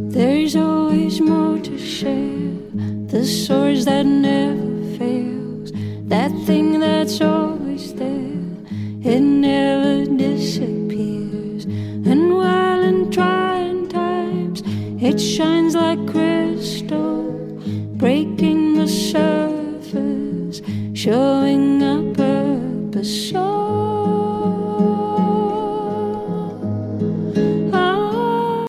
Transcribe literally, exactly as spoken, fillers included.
There's always more to share, the source that never fails, that thing that's always there, it never disappears. And while in trying times it shines like crystal, breaking the surface, showing a purpose. So